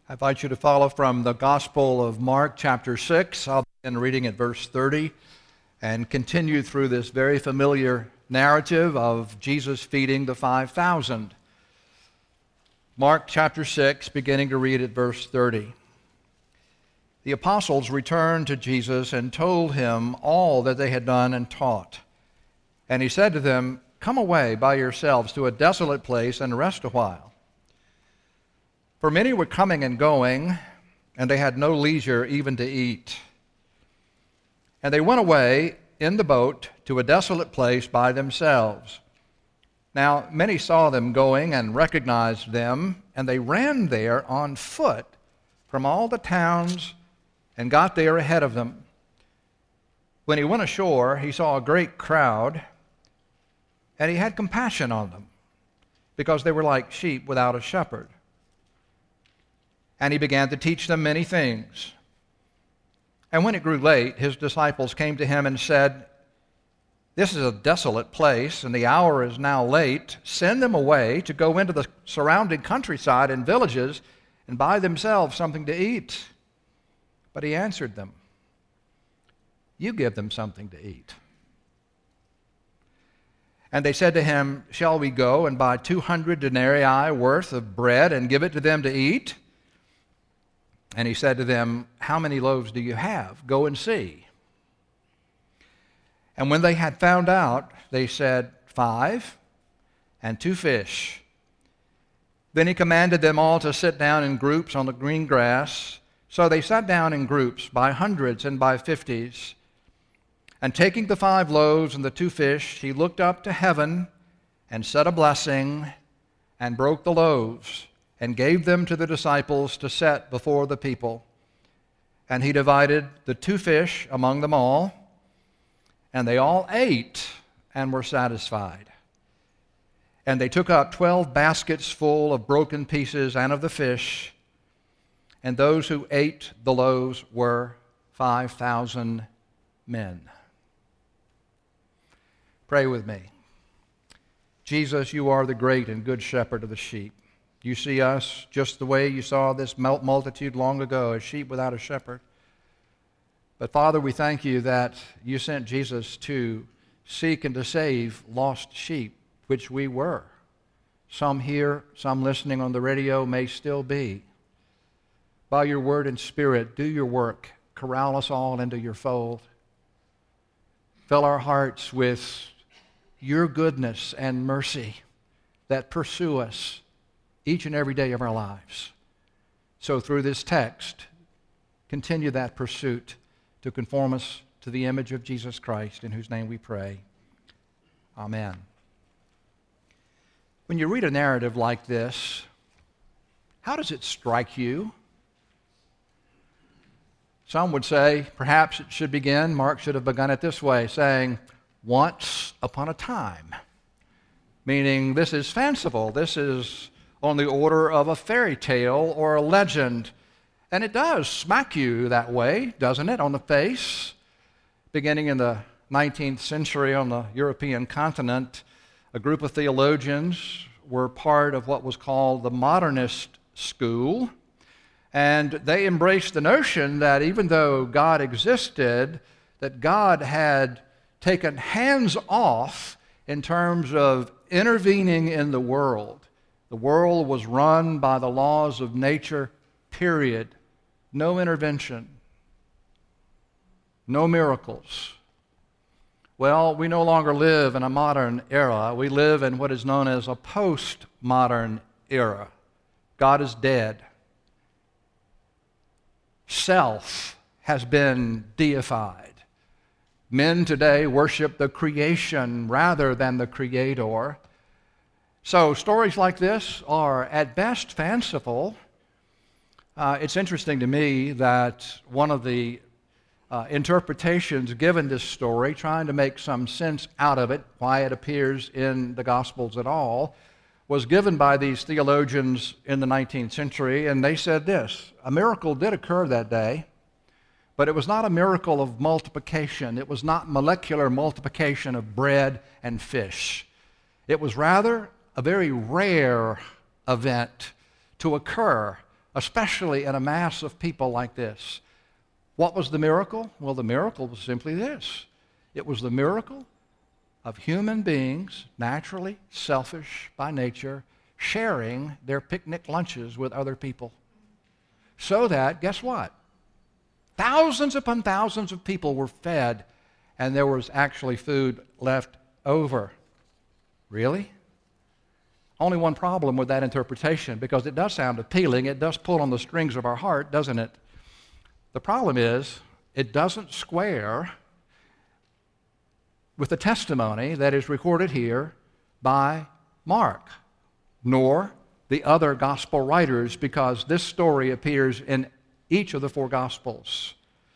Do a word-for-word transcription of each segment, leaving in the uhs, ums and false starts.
I invite you to follow from the Gospel of Mark, chapter six. I'll begin reading at verse thirty and continue through this very familiar narrative of Jesus feeding the five thousand. Mark, chapter six, beginning to read at verse thirty. The apostles returned to Jesus and told him all that they had done and taught. And he said to them, "Come away by yourselves to a desolate place and rest a while." For many were coming and going, and they had no leisure even to eat. And they went away in the boat to a desolate place by themselves. Now many saw them going and recognized them, and they ran there on foot from all the towns and got there ahead of them. When he went ashore, he saw a great crowd, and he had compassion on them, because they were like sheep without a shepherd. And he began to teach them many things. And when it grew late, his disciples came to him and said, "This is a desolate place, and the hour is now late. Send them away to go into the surrounding countryside and villages and buy themselves something to eat." But he answered them, "You give them something to eat." And they said to him, "Shall we go and buy two hundred denarii worth of bread and give it to them to eat?" And he said to them, "How many loaves do you have? Go and see." And when they had found out, they said, "Five, and two fish." Then he commanded them all to sit down in groups on the green grass. So they sat down in groups by hundreds and by fifties. And taking the five loaves and the two fish, he looked up to heaven and said a blessing and broke the loaves and gave them to the disciples to set before the people. And he divided the two fish among them all, and they all ate and were satisfied. And they took up twelve baskets full of broken pieces and of the fish, and those who ate the loaves were five thousand men. Pray with me. Jesus, you are the great and good shepherd of the sheep. You see us just the way you saw this multitude long ago, as sheep without a shepherd. But Father, we thank you that you sent Jesus to seek and to save lost sheep, which we were. Some here, some listening on the radio may still be. By your word and spirit, do your work. Corral us all into your fold. Fill our hearts with your goodness and mercy that pursue us each and every day of our lives. So through this text, continue that pursuit to conform us to the image of Jesus Christ, in whose name we pray. Amen. When you read a narrative like this, how does it strike you? Some would say perhaps it should begin, Mark should have begun it this way, saying, "Once upon a time," meaning this is fanciful, this is on the order of a fairy tale or a legend. And it does smack you that way, doesn't it, on the face? Beginning in the nineteenth century on the European continent, a group of theologians were part of what was called the modernist school. And they embraced the notion that even though God existed, that God had taken hands off in terms of intervening in the world. The world was run by the laws of nature, period. No intervention. No miracles. Well, we no longer live in a modern era. We live in what is known as a postmodern era. God is dead. Self has been deified. Men today worship the creation rather than the Creator. So stories like this are at best fanciful. Uh, it's interesting to me that one of the uh, interpretations given this story, trying to make some sense out of it, why it appears in the Gospels at all, was given by these theologians in the nineteenth century, and they said this: a miracle did occur that day, but it was not a miracle of multiplication. It was not molecular multiplication of bread and fish. It was rather a very rare event to occur especially in a mass of people like this. What was the miracle? Well, the miracle was simply this. It was the miracle of human beings, naturally selfish by nature, sharing their picnic lunches with other people. So that, guess what? Thousands upon thousands of people were fed, and there was actually food left over. Really? Only one problem with that interpretation, because it does sound appealing. It does pull on the strings of our heart, doesn't it? The problem is, it doesn't square with the testimony that is recorded here by Mark, nor the other gospel writers, because this story appears in each of the four gospels.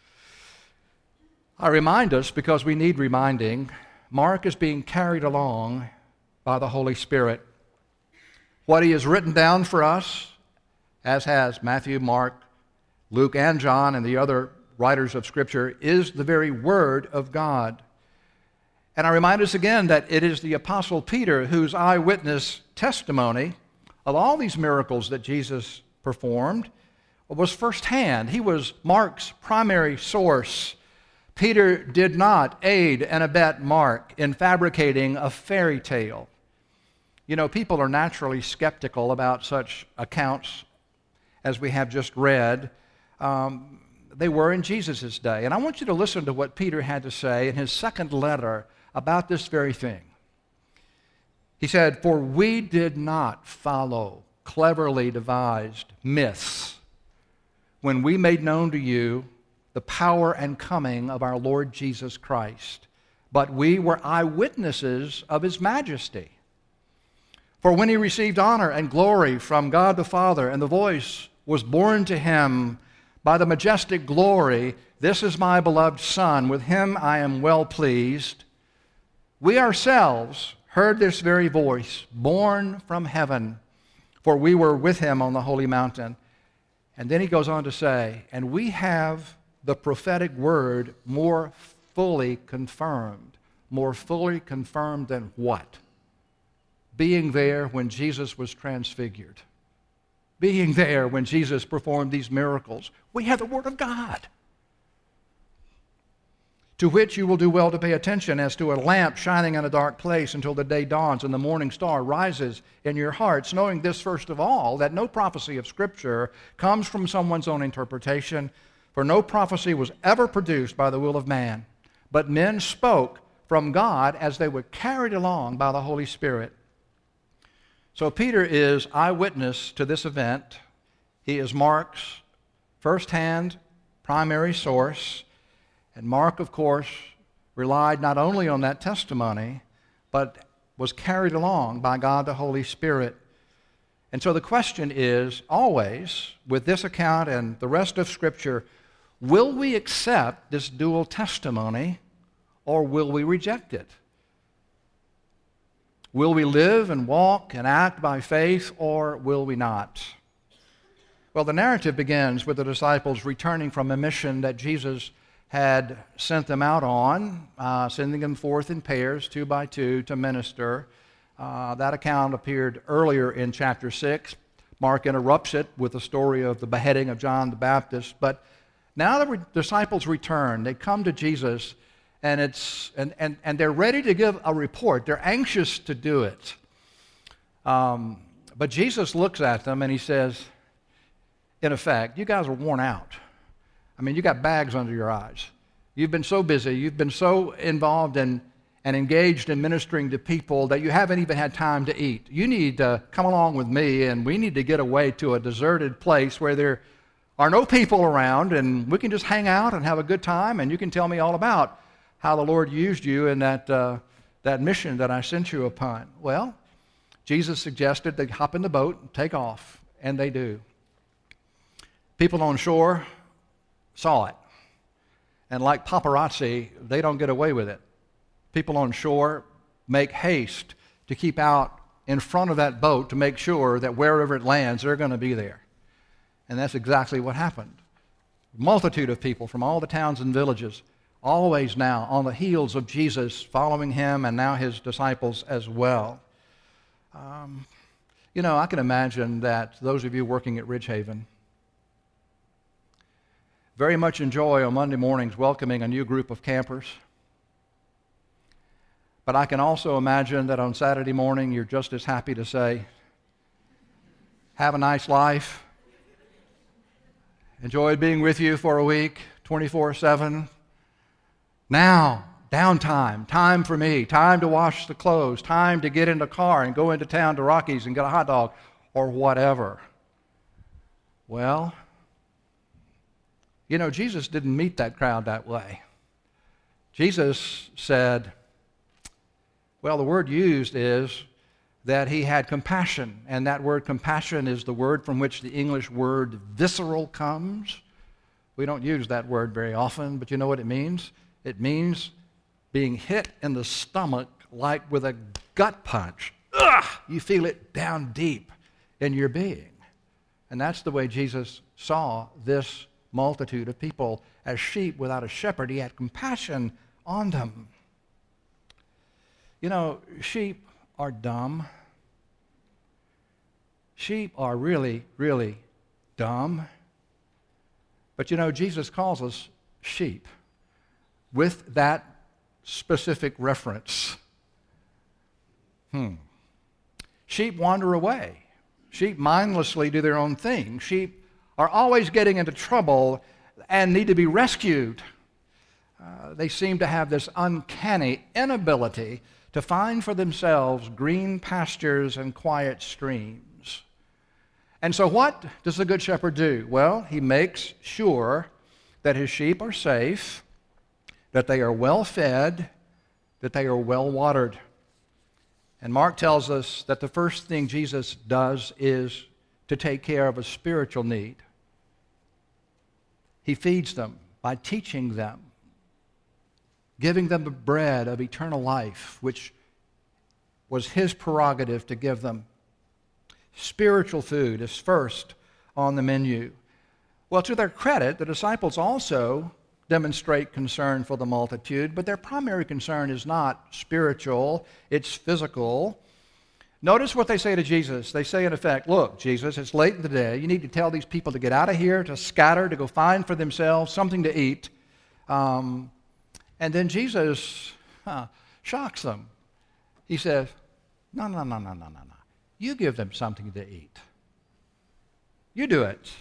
I remind us, because we need reminding, Mark is being carried along by the Holy Spirit. What he has written down for us, as has Matthew, Mark, Luke, and John, and the other writers of Scripture, is the very Word of God. And I remind us again that it is the Apostle Peter whose eyewitness testimony of all these miracles that Jesus performed was firsthand. He was Mark's primary source. Peter did not aid and abet Mark in fabricating a fairy tale. You know, people are naturally skeptical about such accounts as we have just read. Um, they were in Jesus' day. And I want you to listen to what Peter had to say in his second letter about this very thing. He said, "For we did not follow cleverly devised myths when we made known to you the power and coming of our Lord Jesus Christ, but we were eyewitnesses of his majesty. For when he received honor and glory from God the Father, and the voice was borne to him by the majestic glory, 'This is my beloved Son, with him I am well pleased,' we ourselves heard this very voice, borne from heaven, for we were with him on the holy mountain." And then he goes on to say, "And we have the prophetic word more fully confirmed." More fully confirmed than what? Being there when Jesus was transfigured. Being there when Jesus performed these miracles. We have the Word of God, to which you will do well to pay attention, as to a lamp shining in a dark place until the day dawns and the morning star rises in your hearts, knowing this first of all, that no prophecy of Scripture comes from someone's own interpretation, for no prophecy was ever produced by the will of man, but men spoke from God as they were carried along by the Holy Spirit. So Peter is eyewitness to this event. He is Mark's firsthand primary source. And Mark, of course, relied not only on that testimony, but was carried along by God the Holy Spirit. And so the question is always, with this account and the rest of Scripture, will we accept this dual testimony, or will we reject it? Will we live and walk and act by faith, or will we not? Well, the narrative begins with the disciples returning from a mission that Jesus had sent them out on, uh, sending them forth in pairs, two by two, to minister. Uh, that account appeared earlier in chapter six. Mark interrupts it with the story of the beheading of John the Baptist. But now the re- disciples return. They come to Jesus, and, it's, and, and, and they're ready to give a report. They're anxious to do it. Um, but Jesus looks at them, and he says, in effect, you guys are worn out. I mean, you got bags under your eyes. You've been so busy. You've been so involved in, and engaged in ministering to people that you haven't even had time to eat. You need to come along with me, and we need to get away to a deserted place where there are no people around, and we can just hang out and have a good time, and you can tell me all about how the Lord used you in that, uh, that mission that I sent you upon. Well, Jesus suggested they hop in the boat and take off, and they do. People on shore saw it. And like paparazzi, they don't get away with it. People on shore make haste to keep out in front of that boat to make sure that wherever it lands, they're going to be there. And that's exactly what happened. A multitude of people from all the towns and villages, always now on the heels of Jesus, following him, and now his disciples as well. Um, you know, I can imagine that those of you working at Ridgehaven, very much enjoy on Monday mornings welcoming a new group of campers. But I can also imagine that on Saturday morning you're just as happy to say, have a nice life. Enjoyed being with you for a week, twenty-four seven. Now, downtime, time for me, time to wash the clothes, time to get in the car and go into town to Rockies and get a hot dog or whatever. Well, you know, Jesus didn't meet that crowd that way. Jesus said, well, the word used is that he had compassion, and that word compassion is the word from which the English word visceral comes. We don't use that word very often, but you know what it means? It means being hit in the stomach like with a gut punch. Ugh! You feel it down deep in your being. And that's the way Jesus saw this multitude of people as sheep without a shepherd. He had compassion on them. You know, sheep are dumb. Sheep are really, really dumb. But you know, Jesus calls us sheep with that specific reference. Hmm. Sheep wander away. Sheep mindlessly do their own thing. Sheep are always getting into trouble and need to be rescued. Uh, they seem to have this uncanny inability to find for themselves green pastures and quiet streams. And so what does the Good Shepherd do? Well, he makes sure that his sheep are safe, that they are well fed, that they are well watered. And Mark tells us that the first thing Jesus does is to take care of a spiritual need. He feeds them by teaching them, giving them the bread of eternal life, which was his prerogative to give them. Spiritual food is first on the menu. Well, to their credit, the disciples also demonstrate concern for the multitude, but their primary concern is not spiritual, it's physical. Notice what they say to Jesus. They say, in effect, look, Jesus, it's late in the day. You need to tell these people to get out of here, to scatter, to go find for themselves something to eat. Um, and then Jesus huh, shocks them. He says, no, no, no, no, no, no, no. You give them something to eat. You do it.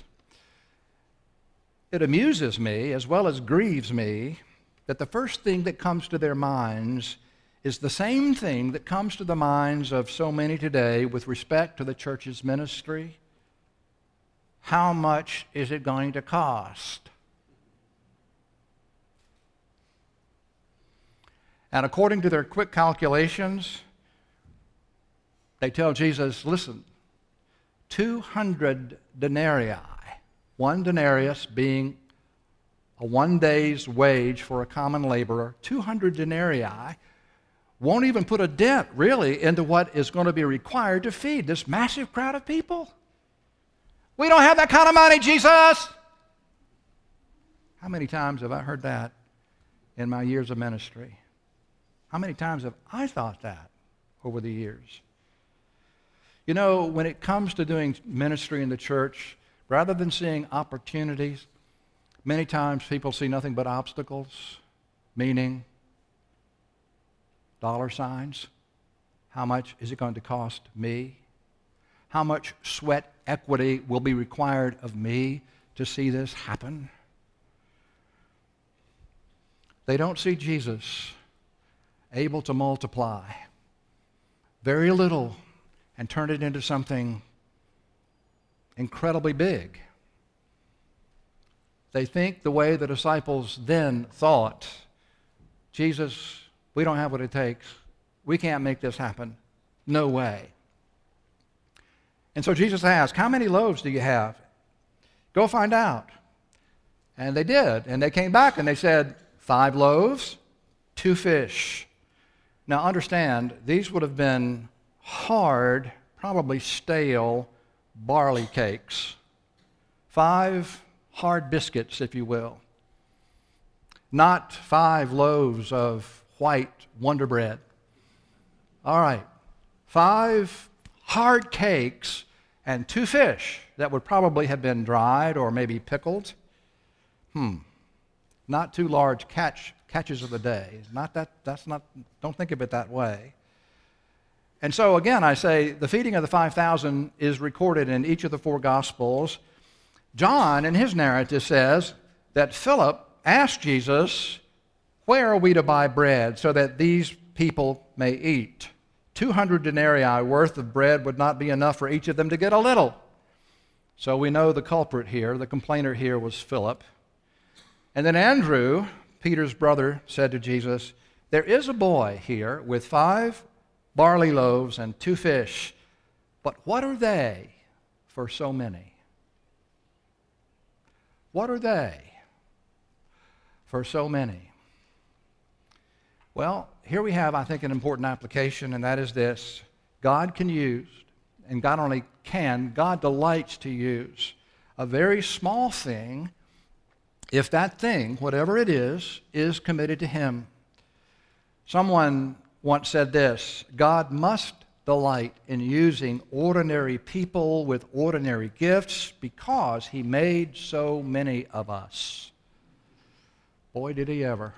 It amuses me as well as grieves me that the first thing that comes to their minds is the same thing that comes to the minds of so many today with respect to the church's ministry. How much is it going to cost? And according to their quick calculations, they tell Jesus, listen, two hundred denarii, one denarius being a one day's wage for a common laborer, two hundred denarii won't even put a dent, really, into what is going to be required to feed this massive crowd of people. We don't have that kind of money, Jesus. How many times have I heard that in my years of ministry? How many times have I thought that over the years? You know, when it comes to doing ministry in the church, rather than seeing opportunities, many times people see nothing but obstacles, meaning dollar signs. How much is it going to cost me? How much sweat equity will be required of me to see this happen? They don't see Jesus able to multiply very little and turn it into something incredibly big. They think the way the disciples then thought, Jesus, we don't have what it takes. We can't make this happen. No way. And so Jesus asked, how many loaves do you have? Go find out. And they did. And they came back and they said, five loaves, two fish. Now understand, these would have been hard, probably stale barley cakes. Five hard biscuits, if you will. Not five loaves of white Wonder Bread. All right, five hard cakes and two fish that would probably have been dried or maybe pickled. Hmm. Not two large catch, catches of the day. Not that, that's not, don't think of it that way. And so again, I say the feeding of the five thousand is recorded in each of the four Gospels. John, in his narrative, says that Philip asked Jesus, where are we to buy bread so that these people may eat? two hundred denarii worth of bread would not be enough for each of them to get a little. So we know the culprit here, the complainer here was Philip. And then Andrew, Peter's brother, said to Jesus, there is a boy here with five barley loaves and two fish, but what are they for so many? What are they for so many? Well, here we have, I think, an important application, and that is this. God can use, and God only can, God delights to use a very small thing if that thing, whatever it is, is committed to Him. Someone once said this, God must delight in using ordinary people with ordinary gifts because He made so many of us. Boy, did He ever.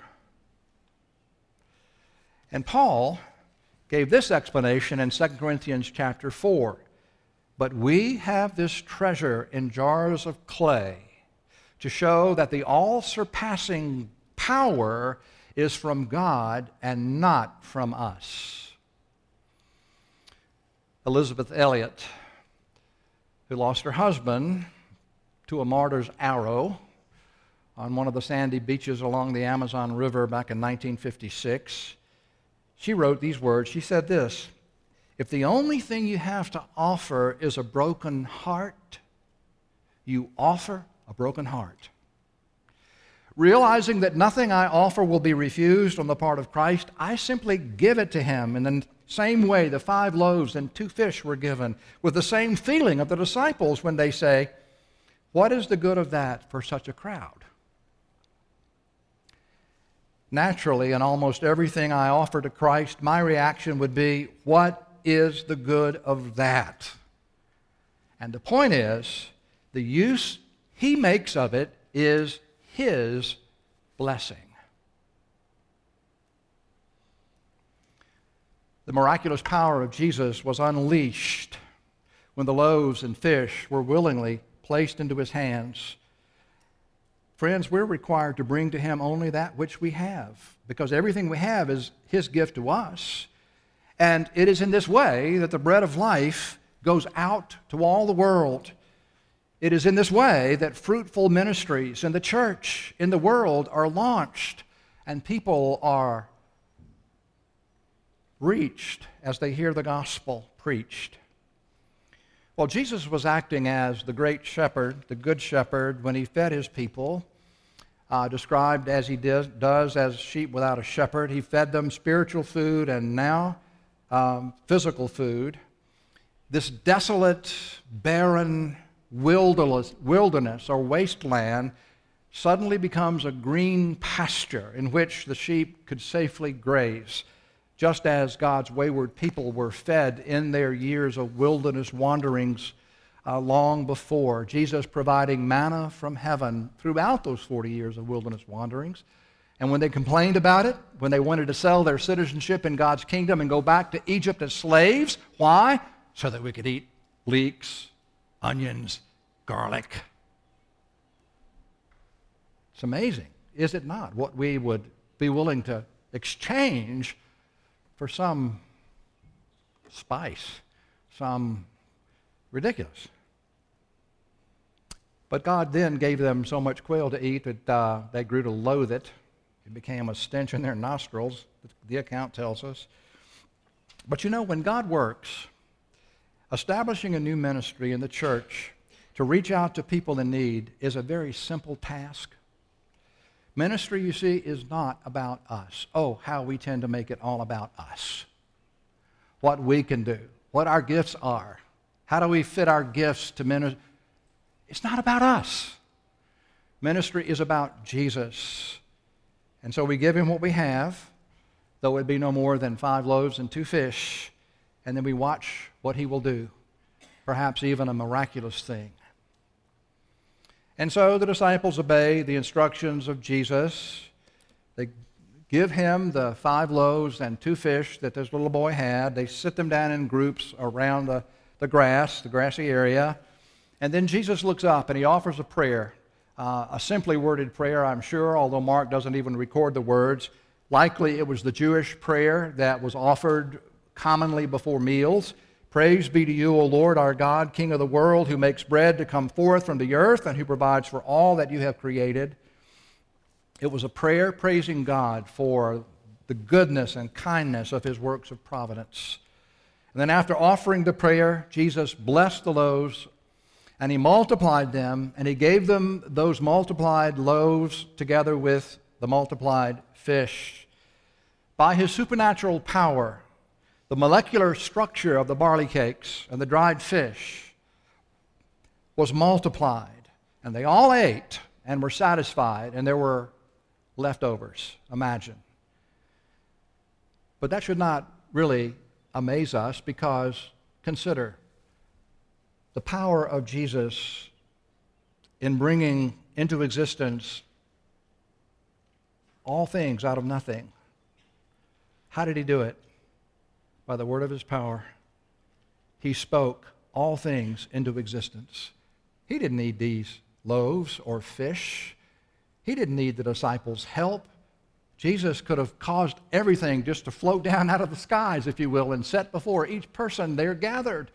And Paul gave this explanation in Second Corinthians chapter four. But we have this treasure in jars of clay to show that the all-surpassing power is from God and not from us. Elizabeth Elliot, who lost her husband to a martyr's arrow on one of the sandy beaches along the Amazon River back in nineteen fifty-six, she wrote these words. She said this, if the only thing you have to offer is a broken heart, you offer a broken heart. Realizing that nothing I offer will be refused on the part of Christ, I simply give it to Him in the same way the five loaves and two fish were given, with the same feeling of the disciples when they say, what is the good of that for such a crowd? Naturally, in almost everything I offer to Christ, my reaction would be, what is the good of that? And the point is, the use He makes of it is His blessing. The miraculous power of Jesus was unleashed when the loaves and fish were willingly placed into His hands. Friends, we're required to bring to Him only that which we have, because everything we have is His gift to us. And it is in this way that the bread of life goes out to all the world. It is in this way that fruitful ministries in the church, in the world, are launched, and people are reached as they hear the gospel preached. Well, Jesus was acting as the great shepherd, the good shepherd, when He fed His people. Uh, described as He does, does as sheep without a shepherd. He fed them spiritual food and now um, physical food. This desolate, barren wilderness, wilderness or wasteland suddenly becomes a green pasture in which the sheep could safely graze, just as God's wayward people were fed in their years of wilderness wanderings Uh, long before, Jesus providing manna from heaven throughout those forty years of wilderness wanderings. And when they complained about it, when they wanted to sell their citizenship in God's kingdom and go back to Egypt as slaves, why? So that we could eat leeks, onions, garlic. It's amazing, is it not, what we would be willing to exchange for some spice, some ridiculous. But God then gave them so much quail to eat that uh, they grew to loathe it. It became a stench in their nostrils, the account tells us. But you know, when God works, establishing a new ministry in the church to reach out to people in need is a very simple task. Ministry, you see, is not about us. Oh, how we tend to make it all about us. What we can do, what our gifts are. How do we fit our gifts to ministry? It's not about us. Ministry is about Jesus. And so we give Him what we have, though it be no more than five loaves and two fish, and then we watch what He will do, perhaps even a miraculous thing. And so the disciples obey the instructions of Jesus. They give him the five loaves and two fish that this little boy had. They sit them down in groups around the, the grass, the grassy area. And then Jesus looks up and he offers a prayer, uh, a simply worded prayer, I'm sure, although Mark doesn't even record the words. Likely it was the Jewish prayer that was offered commonly before meals. Praise be to you, O Lord, our God, King of the world, who makes bread to come forth from the earth and who provides for all that you have created. It was a prayer praising God for the goodness and kindness of his works of providence. And then after offering the prayer, Jesus blessed the loaves and he multiplied them, and he gave them those multiplied loaves together with the multiplied fish. By his supernatural power, the molecular structure of the barley cakes and the dried fish was multiplied, and they all ate and were satisfied, and there were leftovers. Imagine. But that should not really amaze us, because consider the power of Jesus in bringing into existence all things out of nothing. How did he do it? By the word of his power. He spoke all things into existence. He didn't need these loaves or fish. He didn't need the disciples' help. Jesus could have caused everything just to float down out of the skies, if you will, and set before each person there gathered.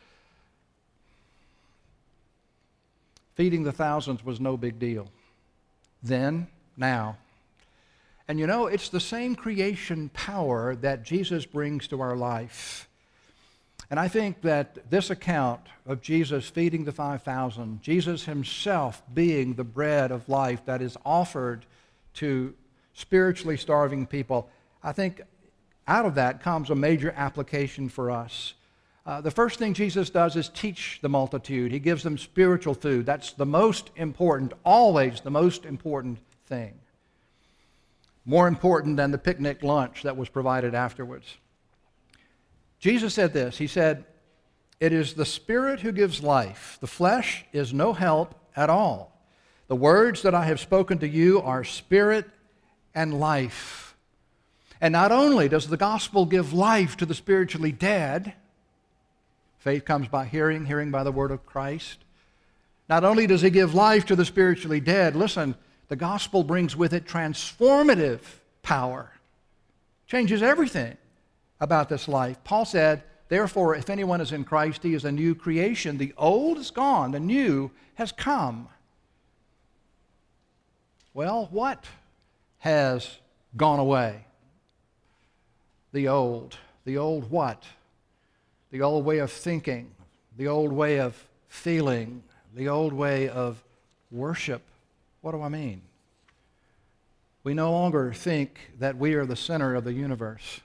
Feeding the thousands was no big deal. Then, now. And you know, it's the same creation power that Jesus brings to our life. And I think that this account of Jesus feeding the five thousand, Jesus himself being the bread of life that is offered to spiritually starving people, I think out of that comes a major application for us. Uh, the first thing Jesus does is teach the multitude. He gives them spiritual food. That's the most important, always the most important thing. More important than the picnic lunch that was provided afterwards. Jesus said this. He said, "It is the Spirit who gives life. The flesh is no help at all. The words that I have spoken to you are spirit and life." And not only does the gospel give life to the spiritually dead, faith comes by hearing, hearing by the word of Christ. Not only does he give life to the spiritually dead, listen, the gospel brings with it transformative power. Changes everything about this life. Paul said, therefore, if anyone is in Christ, he is a new creation. The old is gone, the new has come. Well, what has gone away? The old. The old what? The old way of thinking, the old way of feeling, the old way of worship. What do I mean? We no longer think that we are the center of the universe.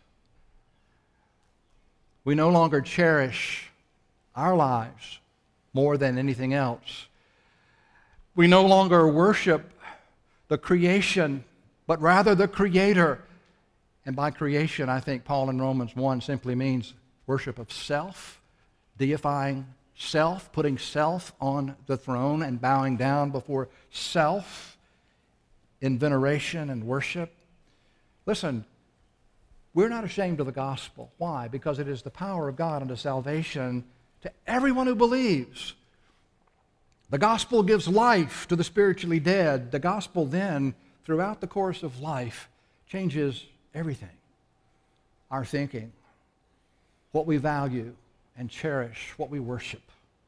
We no longer cherish our lives more than anything else. We no longer worship the creation, but rather the Creator. And by creation, I think Paul in Romans one simply means worship of self, deifying self, putting self on the throne and bowing down before self in veneration and worship. Listen, we're not ashamed of the gospel. Why? Because it is the power of God unto salvation to everyone who believes. The gospel gives life to the spiritually dead. The gospel then, throughout the course of life, changes everything. Our thinking, what we value and cherish, what we worship.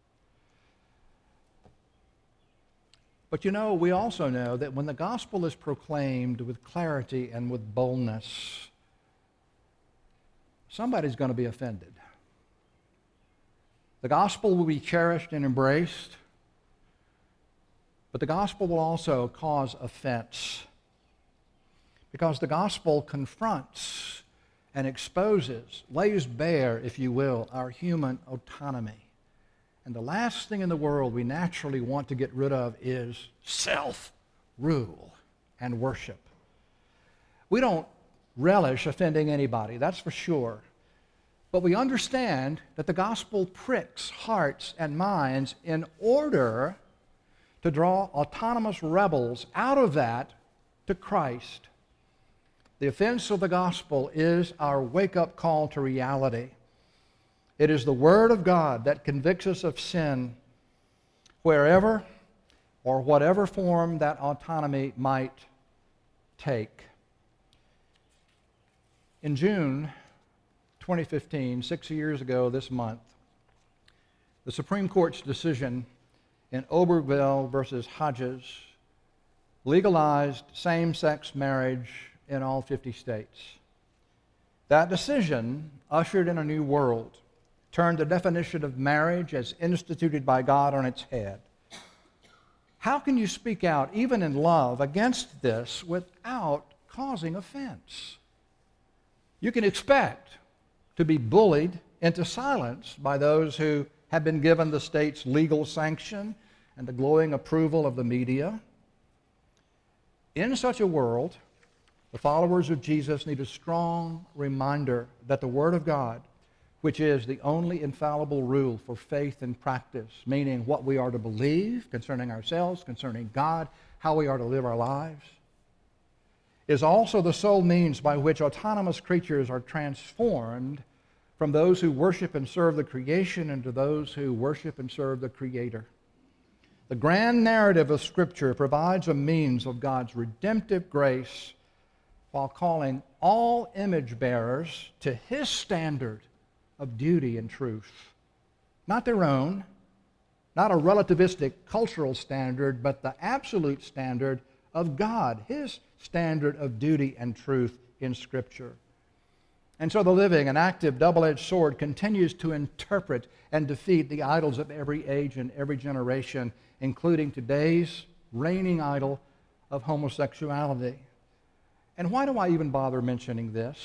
But you know, we also know that when the gospel is proclaimed with clarity and with boldness, somebody's going to be offended. The gospel will be cherished and embraced, but the gospel will also cause offense, because the gospel confronts and exposes, lays bare, if you will, our human autonomy. And the last thing in the world we naturally want to get rid of is self-rule and worship. We don't relish offending anybody, that's for sure. But we understand that the gospel pricks hearts and minds in order to draw autonomous rebels out of that to Christ. The offense of the gospel is our wake-up call to reality. It is the Word of God that convicts us of sin wherever or whatever form that autonomy might take. In June twenty fifteen, six years ago this month, the Supreme Court's decision in Obergefell versus Hodges legalized same-sex marriage in all fifty states. That decision ushered in a new world, turned the definition of marriage as instituted by God on its head. How can you speak out, even in love, against this without causing offense? You can expect to be bullied into silence by those who have been given the state's legal sanction and the glowing approval of the media. In such a world, the followers of Jesus need a strong reminder that the Word of God, which is the only infallible rule for faith and practice, meaning what we are to believe concerning ourselves, concerning God, how we are to live our lives, is also the sole means by which autonomous creatures are transformed from those who worship and serve the creation into those who worship and serve the Creator. The grand narrative of Scripture provides a means of God's redemptive grace while calling all image bearers to His standard of duty and truth. Not their own, not a relativistic cultural standard, but the absolute standard of God, His standard of duty and truth in Scripture. And so the living and active double-edged sword continues to interpret and defeat the idols of every age and every generation, including today's reigning idol of homosexuality. And why do I even bother mentioning this?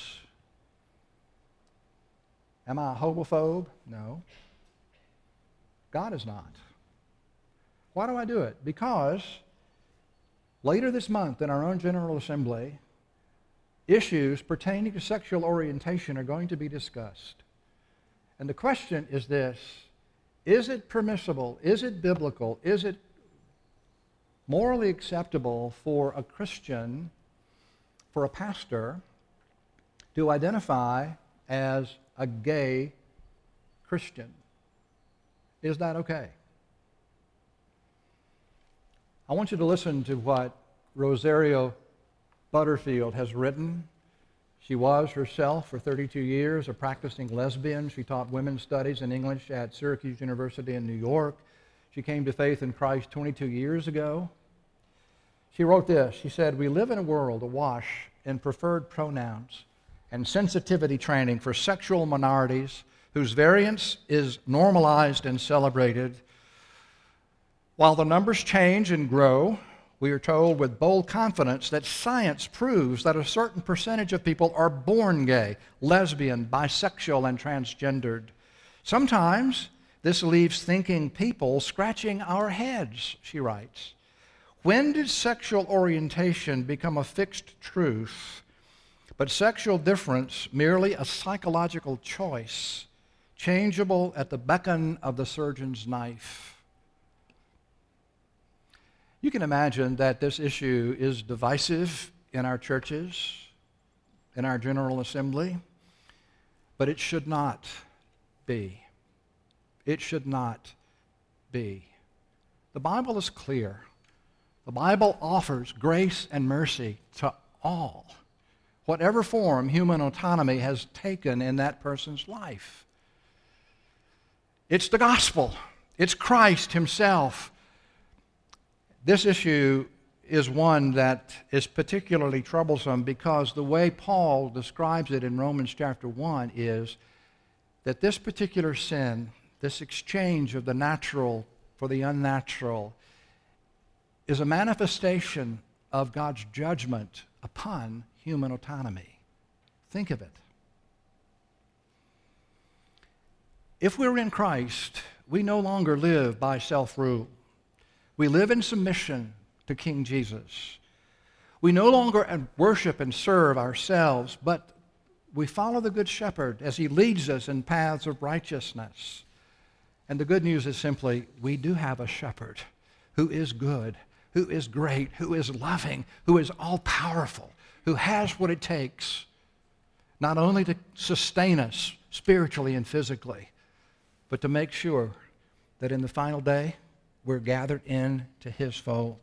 Am I a homophobe? No. God is not. Why do I do it? Because later this month in our own General Assembly, issues pertaining to sexual orientation are going to be discussed. And the question is this: is it permissible, is it biblical, is it morally acceptable for a Christian, for a pastor, to identify as a gay Christian? Is that okay? I want you to listen to what Rosario Butterfield has written. She was herself for thirty-two years a practicing lesbian. She taught women's studies and English at Syracuse University in New York. She came to faith in Christ twenty-two years ago. She wrote this. She said, "We live in a world awash in preferred pronouns and sensitivity training for sexual minorities whose variance is normalized and celebrated. While the numbers change and grow, we are told with bold confidence that science proves that a certain percentage of people are born gay, lesbian, bisexual, and transgendered. Sometimes this leaves thinking people scratching our heads," she writes. "When did sexual orientation become a fixed truth, but sexual difference merely a psychological choice, changeable at the beckon of the surgeon's knife?" You can imagine that this issue is divisive in our churches, in our General Assembly, but it should not be. It should not be. The Bible is clear. The Bible offers grace and mercy to all, whatever form human autonomy has taken in that person's life. It's the gospel. It's Christ Himself. This issue is one that is particularly troublesome because the way Paul describes it in Romans chapter one is that this particular sin, this exchange of the natural for the unnatural, is a manifestation of God's judgment upon human autonomy. Think of it. If we're in Christ, we no longer live by self-rule. We live in submission to King Jesus. We no longer worship and serve ourselves, but we follow the Good Shepherd as He leads us in paths of righteousness. And the good news is simply, we do have a shepherd who is good, who is great, who is loving, who is all-powerful, who has what it takes not only to sustain us spiritually and physically, but to make sure that in the final day we're gathered into his fold.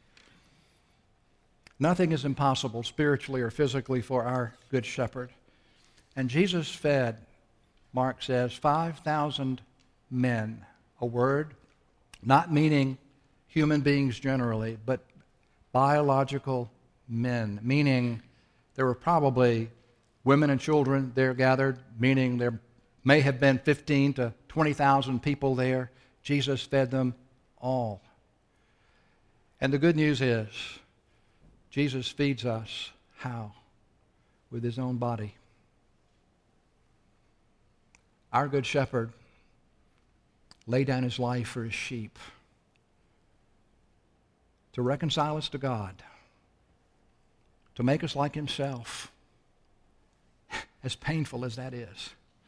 Nothing is impossible spiritually or physically for our good shepherd. And Jesus fed, Mark says, five thousand men, a word not meaning human beings generally, but biological men, meaning there were probably women and children there gathered, meaning there may have been fifteen to twenty thousand people there. Jesus fed them all. And the good news is, Jesus feeds us how? With his own body. Our good shepherd laid down his life for his sheep to reconcile us to God, to make us like himself, as painful as that is,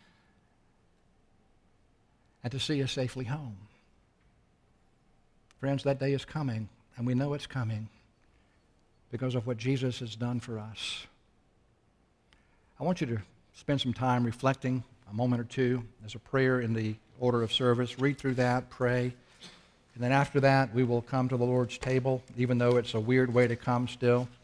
and to see us safely home. Friends, that day is coming, and we know it's coming because of what Jesus has done for us. I want you to spend some time reflecting, a moment or two. There's a prayer in the order of service. Read through that, pray, and then after that we will come to the Lord's table, even though it's a weird way to come still.